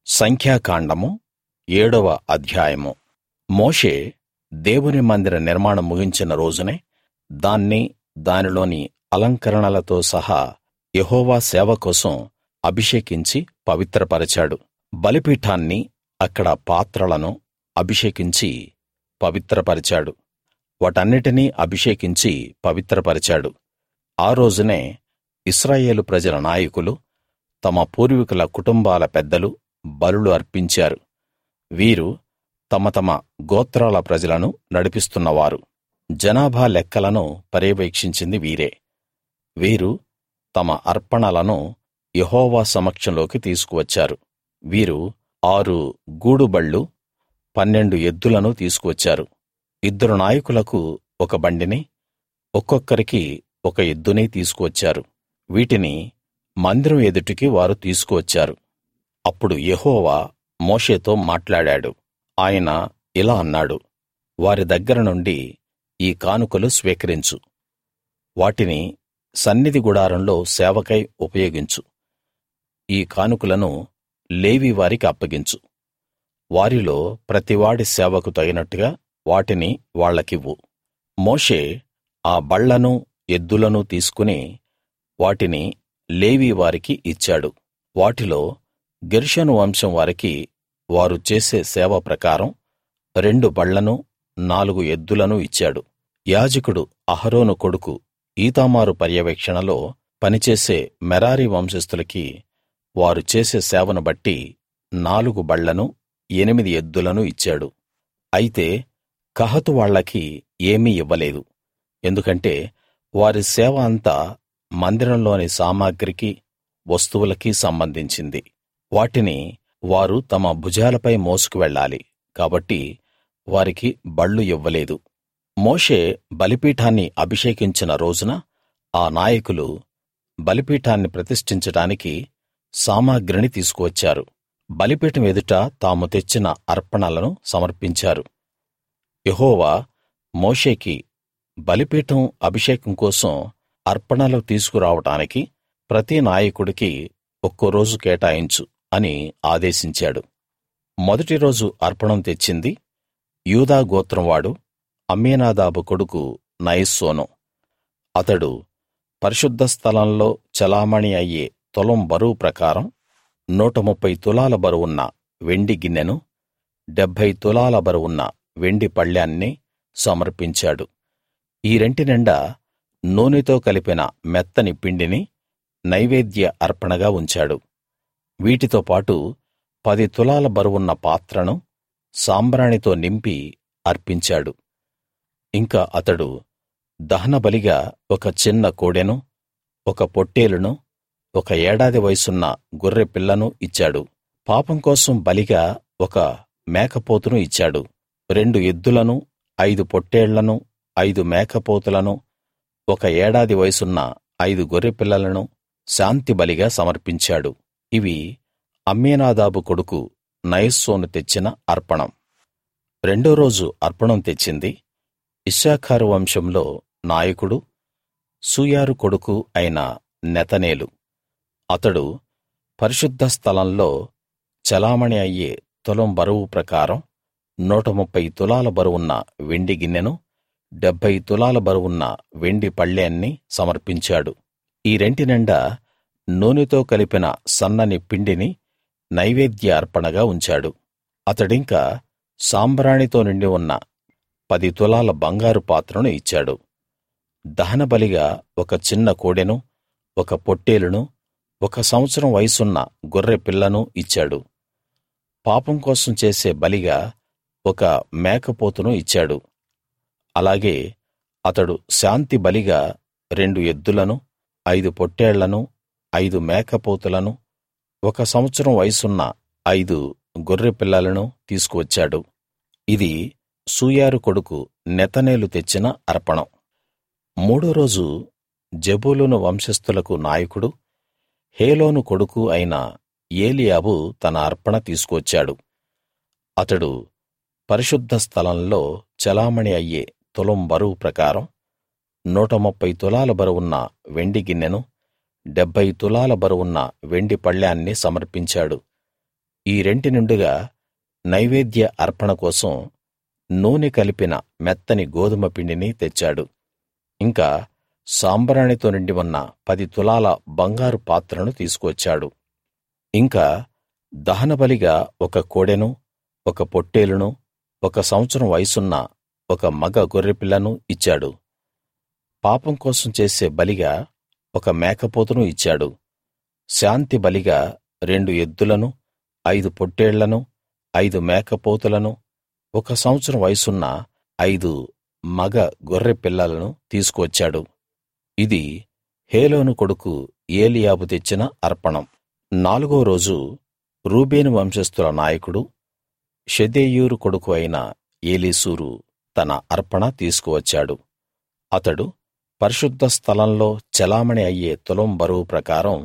సంఖ్యాకాండము 7వ అధ్యాయము. మోషే దేవుని మందిర నిర్మాణం ముగించిన రోజునే దాన్ని దానిలోని అలంకరణలతో సహా యెహోవా సేవ కోసం అభిషేకించి పవిత్రపరచాడు. బలిపీఠాన్ని, అక్కడ పాత్రలను అభిషేకించి పవిత్రపరిచాడు. వాటన్నిటినీ అభిషేకించి పవిత్రపరిచాడు. ఆ రోజునే ఇశ్రాయేలు ప్రజల నాయకులు, తమ పూర్వీకుల కుటుంబాల పెద్దలు బలులు అర్పించారు. వీరు తమ తమ గోత్రాల ప్రజలను నడిపిస్తున్నవారు. జనాభా లెక్కలను పర్యవేక్షించింది వీరే. వీరు తమ అర్పణలను యెహోవా సమక్షంలోకి తీసుకువచ్చారు. వీరు 6 గూడుబళ్ళు, 12 ఎద్దులను తీసుకువచ్చారు. 2 నాయకులకు ఒక బండిని, ఒక్కొక్కరికి ఒక ఎద్దుని తీసుకువచ్చారు. వీటిని మందిరం ఎదుటికి వారు తీసుకువచ్చారు. అప్పుడు యెహోవా మోషేతో మాట్లాడాడు. ఆయన ఇలా అన్నాడు: వారి దగ్గర నుండి ఈ కానుకలు స్వీకరించు. వాటిని సన్నిధి గుడారంలో సేవకై ఉపయోగించు. ఈ కానుకలను లేవీ వారికి అప్పగించు. వారిలో ప్రతివాడి సేవకు తగినట్టుగా వాటిని వాళ్ళకివ్వు. మోషే ఆ బళ్లనూ ఎద్దులనూ తీసుకుని వాటిని లేవీ వారికి ఇచ్చాడు. వాటిలో గెర్షోను వంశం వారికి వారు చేసే సేవ ప్రకారం 2 బళ్లనూ 4 ఎద్దులనూ ఇచ్చాడు. యాజకుడు అహరోను కొడుకు ఈతామారు పర్యవేక్షణలో పనిచేసే మెరారి వంశస్థులకి వారు చేసే సేవను బట్టి 4 బళ్లనూ 8 ఎద్దులనూ ఇచ్చాడు. అయితే కహాతు వాళ్ళకి ఏమీ ఇవ్వలేదు. ఎందుకంటే వారి సేవ అంతా మందిరంలోని సామగ్రికి, వస్తువులకి సంబంధించింది. వాటిని వారు తమ భుజాలపై మోసుకు వెళ్ళాలి కాబట్టి వారికి బళ్ళు ఇవ్వలేదు. మోషే బలిపీఠాన్ని అభిషేకించిన రోజున ఆ నాయకులు బలిపీఠాన్ని ప్రతిష్ఠించడానికి సామగ్రిని తీసుకువచ్చారు. బలిపీఠం ఎదుట తాము తెచ్చిన అర్పణలను సమర్పించారు. యెహోవా మోషేకి బలిపీఠం అభిషేకం కోసం అర్పణలు తీసుకురావడానికి ప్రతి నాయకుడికి ఒక్కో రోజు కేటాయించు అని ఆదేశించాడు. మొదటి రోజు అర్పణం తెచ్చింది యూదా గోత్రం వాడు అమ్మీనాదాబు కొడుకు నయస్సోను. అతడు పరిశుద్ధ స్థలంలో చెలామణీ అయ్యే తులం బరువు ప్రకారం 130 తులాల బరువున్న వెండి గిన్నెను, 70 తులాల బరువున్న వెండి పళ్ళేన్ని సమర్పించాడు. ఈ రెంటి నిండా నూనెతో కలిపిన మెత్తని పిండిని నైవేద్య అర్పణగా ఉంచాడు. వీటితో పాటు 10 తులాల బరువున్న పాత్రను సాంబ్రాణితో నింపి అర్పించాడు. ఇంకా అతడు దహనబలిగా ఒక చిన్న కోడెను, ఒక పొట్టేలును, ఒక ఏడాది వయసున్న గొర్రె పిల్లను ఇచ్చాడు. పాపం కోసం బలిగా ఒక మేకపోతును ఇచ్చాడు. 2 ఎద్దులను, 5 పొట్టేళ్లను, 5 మేకపోతులను, ఒక ఏడాది వయసున్న 5 గొర్రెపిల్లలను శాంతి బలిగా సమర్పించాడు. ఇవి అమ్మీనాదాబు కొడుకు నయస్సోను తెచ్చిన అర్పణం. రెండో రోజు అర్పణం తెచ్చింది ఇశ్శాఖారు వంశంలో నాయకుడు సూయారు కొడుకు అయిన నెతనేలు. అతడు పరిశుద్ధ స్థలంలో చెలామణీ అయ్యే తులం బరువు ప్రకారం 130 తులాల బరువున్న వెండి గిన్నెను, 70 తులాల బరువున్న వెండి పళ్ళేన్ని సమర్పించాడు. ఈ రెంటి నిండా నూనెతో కలిపిన సన్నని పిండిని నైవేద్య అర్పణగా ఉంచాడు. అతడింకా సాంబ్రాణితో నిండి ఉన్న 10 తులాల బంగారు పాత్రను ఇచ్చాడు. దహనబలిగా ఒక చిన్న కోడెను, ఒక పొట్టేలును, 1 సంవత్సరం వయసున్న గొర్రె పిల్లను ఇచ్చాడు. పాపం కోసం చేసే బలిగా ఒక మేకపోతును ఇచ్చాడు. అలాగే అతడు శాంతి బలిగా 2 ఎద్దులను, 5 పొట్టేళ్లను, 5 మేకపోతులను, 1 సంవత్సరం వయసున్న 5 గొర్రె పిల్లలను తీసుకువచ్చాడు. ఇది సూయారు కొడుకు నెతనేలు తెచ్చిన అర్పణం. మూడో రోజు జెబూలూను వంశస్థులకు నాయకుడు హేలోను కొడుకు అయిన ఏలీయాబు తన అర్పణ తీసుకువచ్చాడు. అతడు పరిశుద్ధ స్థలంలో చెలామణీ అయ్యే తులం బరువు ప్రకారం 130 తులాల బరువున్న వెండి గిన్నెను, 70 తులాల బరువున్న వెండి పళ్ళేన్ని సమర్పించాడు. ఈ రెంటి నిండుగా నైవేద్య అర్పణ కోసం నూనె కలిపిన మెత్తని గోదుమ పిండిని తెచ్చాడు. ఇంకా సాంబ్రాణితో నిండి ఉన్న 10 తులాల బంగారు పాత్రను తీసుకువచ్చాడు. ఇంకా దహనబలిగా ఒక కోడెను, ఒక పొట్టేలును, 1 సంవత్సరం వయసున్న ఒక మగ గొర్రెపిల్లను ఇచ్చాడు. పాపం కోసం చేసే బలిగా ఒక మేకపోతును ఇచ్చాడు. శాంతి బలిగా 2 ఎద్దులను, 5 పొట్టేళ్లను, 5 మేకపోతులను, 1 సంవత్సరం వయసున్న 5 మగ గొర్రె పిల్లలను తీసుకువచ్చాడు. ఇది హేలోను కొడుకు ఏలీయాబు తెచ్చిన అర్పణం. 4వ రోజు రూబేను వంశస్థుల నాయకుడు షెదేయూరు కొడుకు అయిన ఏలీసూరు తన అర్పణ తీసుకువచ్చాడు. అతడు పరిశుద్ధ స్థలంలో చెలామణీ అయ్యే తులం బరువు ప్రకారం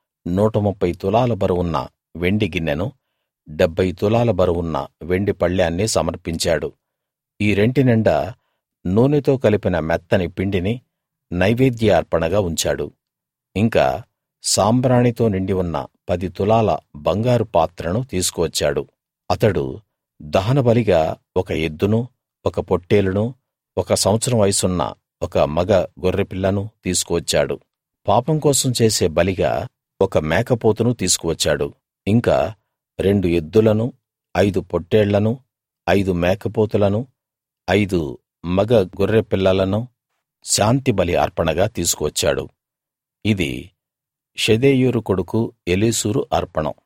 130 తులాల బరువున్న వెండి గిన్నెను, 70 తులాల బరువున్న వెండి పళ్ళేన్ని సమర్పించాడు. ఈ రెంటి నిండా నూనెతో కలిపిన మెత్తని పిండిని నైవేద్య అర్పణగా ఉంచాడు. ఇంకా సాంబ్రాణితో నిండి ఉన్న 10 తులాల బంగారు పాత్రను తీసుకువచ్చాడు. అతడు దహనబలిగా ఒక ఎద్దును, ఒక పొట్టేలును, 1 సంవత్సరం వయసున్న ఒక మగ గొర్రెపిల్లను తీసుకువచ్చాడు. పాపం కోసం చేసే బలిగా ఒక మేకపోతును తీసుకువచ్చాడు. ఇంకా 2 ఎద్దులను, 5 పొట్టేళ్లను, 5 మేకపోతులను, 5 మగ గొర్రెపిల్లలను శాంతి బలి అర్పణగా తీసుకువచ్చాడు. ఇది షెదేయూరు కొడుకు ఎలీసూరు అర్పణం.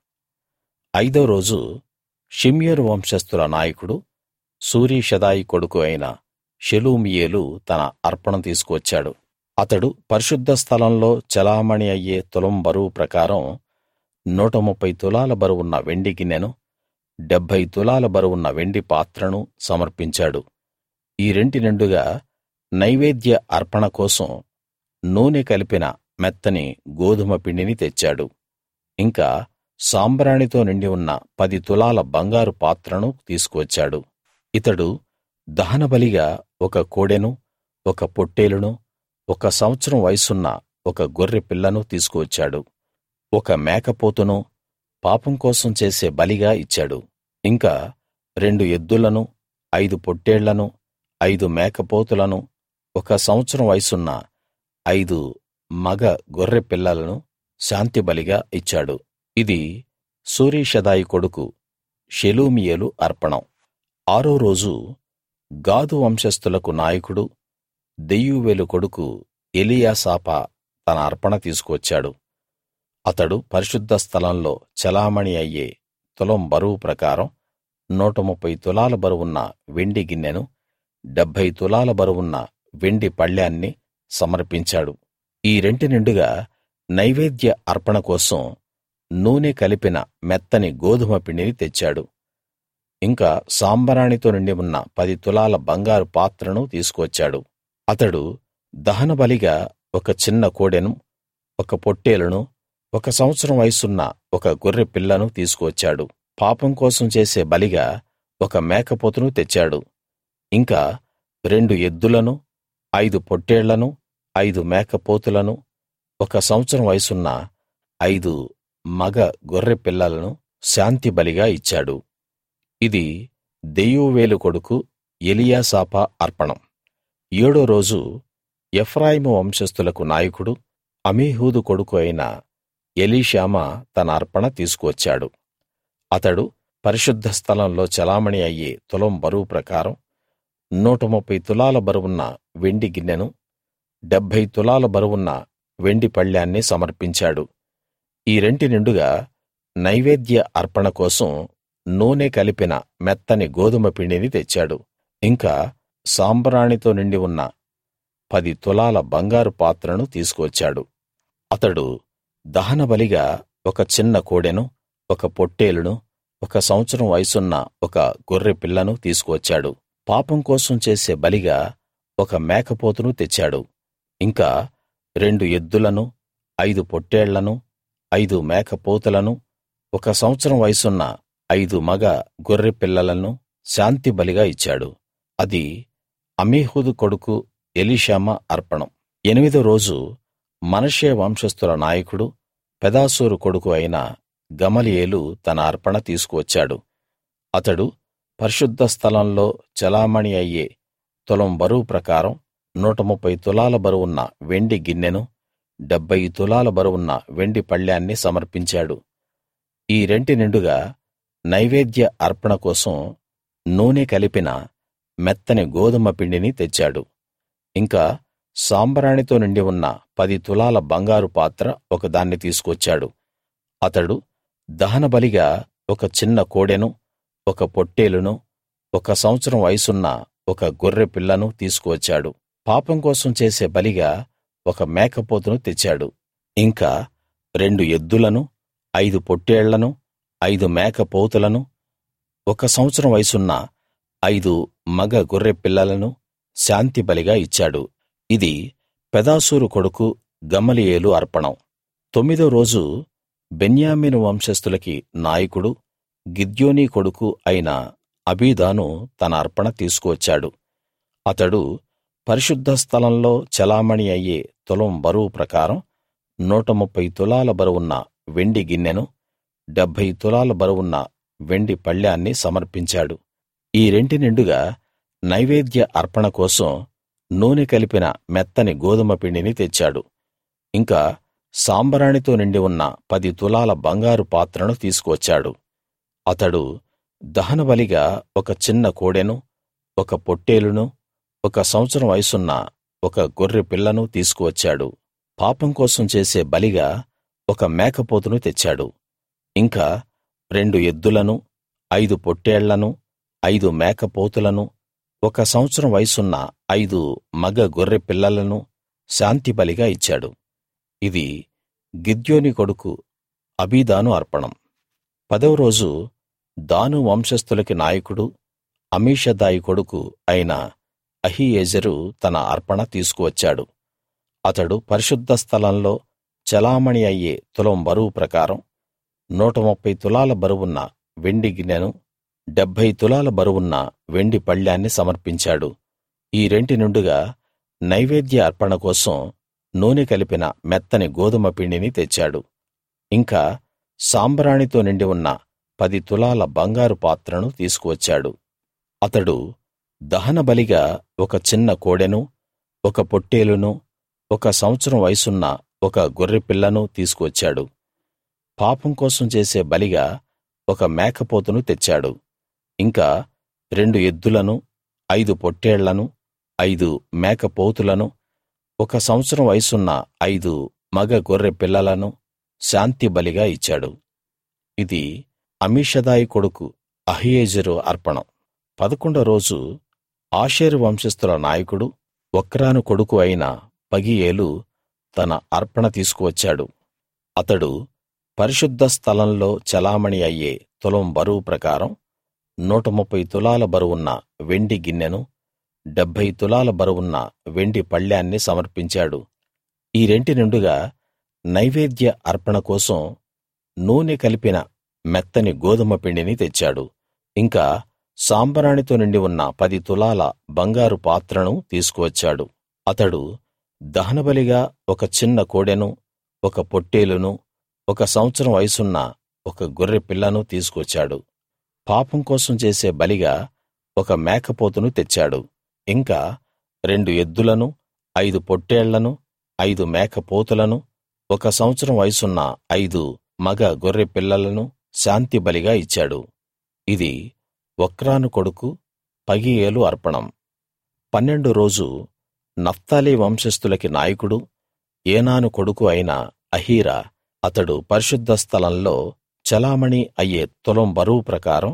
5వ రోజు షిమ్యోను వంశస్థుల నాయకుడు సూరీషదాయి కొడుకు అయిన షెలూమీయేలు తన అర్పణం తీసుకువచ్చాడు. అతడు పరిశుద్ధ స్థలంలో చెలామణీ అయ్యే తులం బరువు ప్రకారం 130 తులాల బరువున్న వెండి గిన్నెను, 70 తులాల బరువున్న వెండి పాత్రను సమర్పించాడు. ఈ రెంటి నిండుగా నైవేద్య అర్పణ కోసం నూనె కలిపిన మెత్తని గోదుమ పిండిని తెచ్చాడు. ఇంకా సాంబ్రాణితో నిండి ఉన్న 10 తులాల బంగారు పాత్రను తీసుకువచ్చాడు. ఇతడు దహనబలిగా ఒక కోడెను, ఒక పొట్టేలును, 1 సంవత్సరం వయసున్న ఒక గొర్రె పిల్లను తీసుకువచ్చాడు. ఒక మేకపోతును పాపం కోసం చేసే బలిగా ఇచ్చాడు. ఇంకా 2 ఎద్దులను, 5 పొట్టేళ్లను, 5 మేకపోతులను, 1 సంవత్సరం వయసున్న 5 మగ గొర్రె పిల్లలను శాంతి బలిగా ఇచ్చాడు. ఇది సూరీషదాయి కొడుకు షెలూమీయేలు అర్పణం. 6వ రోజు గాదు వంశస్థులకు నాయకుడు దెయూవేలు కొడుకు ఎలీయాసాపా తన అర్పణ తీసుకువచ్చాడు. అతడు పరిశుద్ధ స్థలంలో చెలామణీ అయ్యే తులం బరువు ప్రకారం 130 తులాల బరువున్న వెండి గిన్నెను, 70 తులాల బరువున్న వెండి పళ్ళేన్ని సమర్పించాడు. ఈ రెంటి నిండుగా నైవేద్య అర్పణ కోసం నూనె కలిపిన మెత్తని గోదుమ పిండిని తెచ్చాడు. ఇంకా సాంబ్రాణితో నిండి ఉన్న 10 తులాల బంగారు పాత్రను తీసుకువచ్చాడు. అతడు దహనబలిగా ఒక చిన్న కోడెను, ఒక పొట్టేలును, 1 సంవత్సరం వయసున్న ఒక గొర్రె పిల్లను తీసుకువచ్చాడు. పాపం కోసం చేసే బలిగా ఒక మేకపోతును తెచ్చాడు. ఇంకా 2 ఎద్దులను, 5 పొట్టేళ్లను, 5 మేకపోతులను, 1 సంవత్సరం వయసున్న 5 మగ గొర్రె పిల్లలను శాంతి బలిగా ఇచ్చాడు. ఇది దెయూవేలు కొడుకు ఎలీయాసాపా అర్పణం. 7వ రోజు ఎఫ్రాయిము వంశస్థులకు నాయకుడు అమీహూదు కొడుకు అయిన ఎలీషామా తన అర్పణ తీసుకువచ్చాడు. అతడు పరిశుద్ధ స్థలంలో చెలామణీ అయ్యే తులం బరువు ప్రకారం 130 తులాల బరువున్న వెండి గిన్నెను, 70 తులాల బరువున్న వెండి పళ్ళేన్ని సమర్పించాడు. ఈ రెంటి నిండుగా నైవేద్య అర్పణ కోసం నూనె కలిపిన మెత్తని గోదుమ పిండిని తెచ్చాడు. ఇంకా సాంబ్రాణితో నిండి ఉన్న 10 తులాల బంగారు పాత్రను తీసుకువచ్చాడు. అతడు దహనబలిగా ఒక చిన్న కోడెను, ఒక పొట్టేలును, 1 సంవత్సరం వయసున్న ఒక గొర్రె పిల్లను తీసుకువచ్చాడు. పాపం కోసం చేసే బలిగా ఒక మేకపోతును తెచ్చాడు. ఇంకా 2 ఎద్దులను, 5 పొట్టేళ్లను, 5 మేకపోతులను, 1 సంవత్సరం వయసున్న 5 మగ గొర్రె పిల్లలను శాంతి బలిగా ఇచ్చాడు. అది అమీహూదు కొడుకు ఎలీషామా అర్పణం. 8వ రోజు మనష్షే వంశస్థుల నాయకుడు పెదాసూరు కొడుకు అయిన గమలీయేలు తన అర్పణ తీసుకువచ్చాడు. అతడు పరిశుద్ధ స్థలంలో చెలామణీ అయ్యే తులం బరువు ప్రకారం 130 తులాల బరువున్న వెండి గిన్నెను, 70 తులాల బరువున్న వెండి పళ్ళేన్ని సమర్పించాడు. ఈ రెంటి నిండుగా నైవేద్య అర్పణ కోసం నూనె కలిపిన మెత్తని గోదుమ పిండిని తెచ్చాడు. ఇంకా సాంబ్రాణితో నిండి ఉన్న 10 తులాల బంగారు పాత్ర ఒకదాన్ని తీసుకొచ్చాడు. అతడు దహనబలిగా ఒక చిన్న కోడెను, ఒక పొట్టేలును, 1 సంవత్సరం వయసున్న ఒక గొర్రె పిల్లను తీసుకువచ్చాడు. పాపం కోసం చేసే బలిగా ఒక మేకపోతును తెచ్చాడు. ఇంకా 2 ఎద్దులను, 5 పొట్టేళ్లను, 5 మేకపోతులను, 1 సంవత్సరం వయసున్న 5 మగ గొర్రె పిల్లలను శాంతి బలిగా ఇచ్చాడు. ఇది పెదాసూరు కొడుకు గమలీయేలు అర్పణం. 9వ రోజు బెన్యామీను వంశస్థులకి నాయకుడు, గిద్యోనీ కొడుకు అయిన అబీదాను తన అర్పణ తీసుకువచ్చాడు. అతడు పరిశుద్ధ స్థలంలో చెలామణీ అయ్యే తులం బరువు ప్రకారం 130 తులాల బరువున్న వెండి గిన్నెను, 70 తులాల బరువున్న వెండి పళ్ళేన్ని సమర్పించాడు. ఈ రెంటి నిండుగా నైవేద్య అర్పణ కోసం నూనె కలిపిన మెత్తని గోదుమ పిండిని తెచ్చాడు. ఇంకా సాంబ్రాణితో నిండి ఉన్న 10 తులాల బంగారు పాత్రను తీసుకువచ్చాడు. అతడు దహనబలిగా ఒక చిన్న కోడెను, ఒక పొట్టేలును, 1 సంవత్సరం వయసున్న ఒక గొర్రె పిల్లను తీసుకువచ్చాడు. పాపం కోసం చేసే బలిగా ఒక మేకపోతును తెచ్చాడు. ఇంకా 2 ఎద్దులను, 5 పొట్టేళ్లను, 5 మేకపోతులను, 1 సంవత్సరం వయసున్న 5 మగ గొర్రె పిల్లలను శాంతి బలిగా ఇచ్చాడు. ఇది గిద్యోనీ కొడుకు అబీదాను అర్పణం. 10వ రోజు దాను వంశస్థులకి నాయకుడు, అమీషదాయి కొడుకు అయిన అహీయెజెరు తన అర్పణ తీసుకువచ్చాడు. అతడు పరిశుద్ధ స్థలంలో చెలామణీ అయ్యే తులం బరువు ప్రకారం 130 తులాల బరువున్న వెండి గిన్నెను, 70 తులాల బరువున్న వెండి పళ్ళేన్ని సమర్పించాడు. ఈ రెంటి నిండుగా నైవేద్య అర్పణ కోసం నూనె కలిపిన మెత్తని గోదుమ పిండిని తెచ్చాడు. ఇంకా సాంబ్రాణితో నిండి ఉన్న 10 తులాల బంగారు పాత్రను తీసుకువచ్చాడు. అతడు దహనబలిగా ఒక చిన్న కోడెను, ఒక పొట్టేలును, 1 సంవత్సరం వయసున్న ఒక గొర్రె పిల్లను తీసుకువచ్చాడు. పాపం కోసం చేసే బలిగా ఒక మేకపోతును తెచ్చాడు. ఇంకా 2 ఎద్దులను, 5 పొట్టేళ్లను, 5 మేకపోతులను, 1 సంవత్సరం వయసున్న 5 మగ గొర్రె పిల్లలను శాంతి బలిగా ఇచ్చాడు. ఇది అమీషదాయి కొడుకు అహీయెజెరు అర్పణం. 11వ రోజు ఆషేరు వంశస్థుల నాయకుడు, ఒక్రాను కొడుకు అయిన పగీయేలు తన అర్పణ తీసుకువచ్చాడు. అతడు పరిశుద్ధ స్థలంలో చెలామణీ అయ్యే తులం బరువు ప్రకారం 130 తులాల బరువున్న వెండి గిన్నెను, 70 తులాల బరువున్న వెండి పళ్ళేన్ని సమర్పించాడు. ఈ రెంటి నిండుగా నైవేద్య అర్పణ కోసం నూనె కలిపిన మెత్తని గోదుమ పిండిని తెచ్చాడు. ఇంకా సాంబ్రాణితో నిండి ఉన్న 10 తులాల బంగారు పాత్రను తీసుకువచ్చాడు. అతడు దహనబలిగా ఒక చిన్న కోడెను, ఒక పొట్టేలును, 1 సంవత్సరం వయసున్న ఒక గొర్రె పిల్లను తీసుకువచ్చాడు. పాపం కోసం చేసే బలిగా ఒక మేకపోతును తెచ్చాడు. ఇంకా 2 ఎద్దులను, 5 పొట్టేళ్లను, 5 మేకపోతులను, 1 సంవత్సరం వయసున్న 5 మగ గొర్రె పిల్లలను శాంతి బలిగా ఇచ్చాడు. ఇది ఒక్రాను కొడుకు పగీయేలు అర్పణం. 12వ రోజు నఫ్తాలి వంశస్థులకి నాయకుడు, ఏనాను కొడుకు అయిన అహీరా. అతడు పరిశుద్ధ స్థలంలో చెలామణీ అయ్యే తులం బరువు ప్రకారం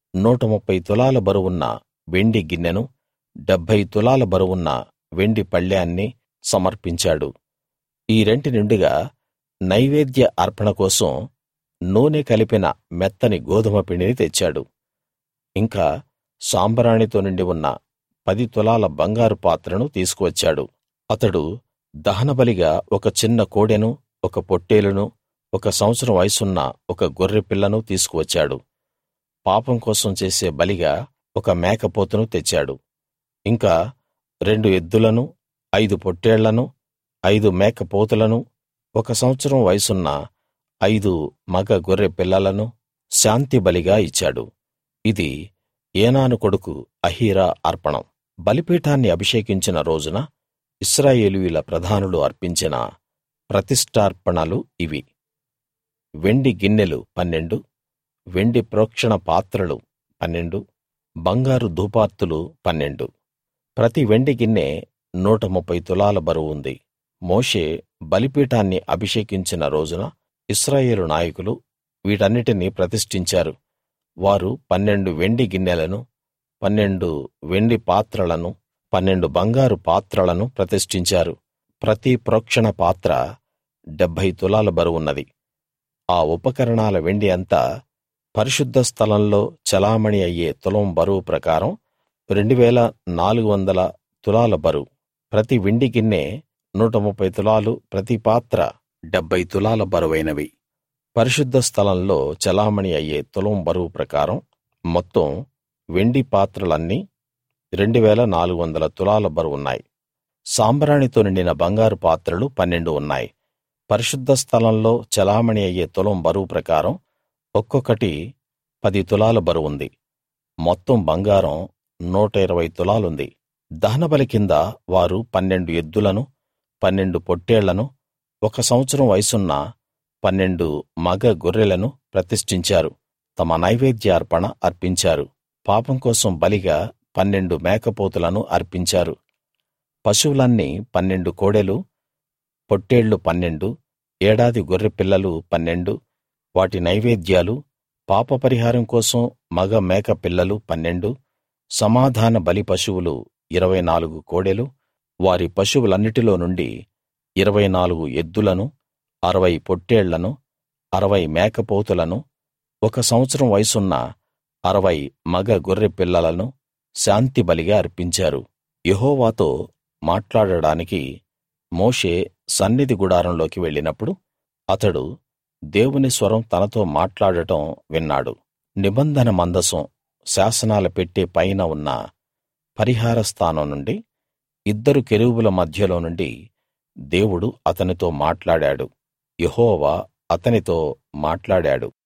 130 తులాల బరువున్న వెండి గిన్నెను, 70 తులాల బరువున్న వెండి పళ్ళేన్ని సమర్పించాడు. ఈ రెంటి నిండుగా నైవేద్య అర్పణ కోసం నూనె కలిపిన మెత్తని గోదుమ పిండిని తెచ్చాడు. ఇంకా సాంబ్రాణితో నిండి ఉన్న 10 తులాల బంగారు పాత్రను తీసుకువచ్చాడు. అతడు దహనబలిగా ఒక చిన్న కోడెను, ఒక పొట్టేలును, 1 సంవత్సరం వయసున్న ఒక గొర్రె పిల్లను తీసుకువచ్చాడు. పాపం కోసం చేసే బలిగా ఒక మేకపోతును తెచ్చాడు. ఇంకా 2 ఎద్దులను, 5 పొట్టేళ్లను, 5 మేకపోతులను, 1 సంవత్సరం వయసున్న 5 మగ గొర్రె పిల్లలను శాంతి బలిగా ఇచ్చాడు. ఇది ఏనాను కొడుకు అహీరా అర్పణం. బలిపీఠాన్ని అభిషేకించిన రోజున ఇశ్రాయేలీయుల ప్రధానులు అర్పించిన ప్రతిష్ఠార్పణలు ఇవి: వెండి గిన్నెలు 12, వెండి ప్రోక్షణ పాత్రలు 12, బంగారు ధూపార్తులు 12. ప్రతి వెండి గిన్నె 130 తులాల బరువు ఉంది. మోషే బలిపీఠాన్ని అభిషేకించిన రోజున ఇశ్రాయేలు నాయకులు వీటన్నిటినీ ప్రతిష్ఠించారు. వారు 12 వెండి గిన్నెలను, 12 వెండి పాత్రలను, 12 బంగారు పాత్రలను ప్రతిష్ఠించారు. ప్రతి ప్రోక్షణ పాత్ర 70 తులాల బరువున్నది. ఆ ఉపకరణాల వెండి అంతా పరిశుద్ధ స్థలంలో చెలామణీ అయ్యే తులం బరువు ప్రకారం 2400 తులాల బరువు. ప్రతి వెండి గిన్నె 130 తులాలు, ప్రతి పాత్ర 70 తులాల బరువైనవి. పరిశుద్ధ స్థలంలో చెలామణీ అయ్యే తులం బరువు ప్రకారం మొత్తం వెండి పాత్రలన్నీ 2400 తులాల బరువున్నాయి. సాంబ్రాణితో నిండిన బంగారు పాత్రలు 12 ఉన్నాయి. పరిశుద్ధ స్థలంలో చెలామణీ అయ్యే తులం బరువు ప్రకారం ఒక్కొక్కటి 10 తులాల బరువుంది. మొత్తం బంగారం 120 తులాలుంది. దహనబలి కింద వారు 12 ఎద్దులను, 12 పొట్టేళ్లను, 1 సంవత్సరం వయసున్న 12 మగ గొర్రెలను ప్రతిష్ఠించారు. తమ నైవేద్య అర్పణ అర్పించారు. పాపం కోసం బలిగా 12 మేకపోతులను అర్పించారు. పశువులన్నీ 12 కోడెలు, పొట్టేళ్లు 12, ఏడాది గొర్రెపిల్లలు 12, వాటి నైవేద్యాలు, పాపపరిహారం కోసం మగ మేక పిల్లలు 12, సమాధాన బలి పశువులు 24 కోడెలు, వారి పశువులన్నిటిలో నుండి 24 ఎద్దులను, 60 పొట్టేళ్లను, 60 మేకపోతులను, 1 సంవత్సరం వయసున్న 60 మగ గొర్రె పిల్లలను శాంతి బలిగా అర్పించారు. యెహోవాతో మాట్లాడడానికి మోషే సన్నిధి గుడారంలోకి వెళ్ళినప్పుడు అతడు దేవుని స్వరం తనతో మాట్లాడటం విన్నాడు. నిబంధన మందసం శాసనాల పెట్టె పైన ఉన్న పరిహార స్థానం నుండి 2 కెరూబుల మధ్యలో నుండి దేవుడు అతనితో మాట్లాడాడు. యెహోవా అతనితో మాట్లాడాడు.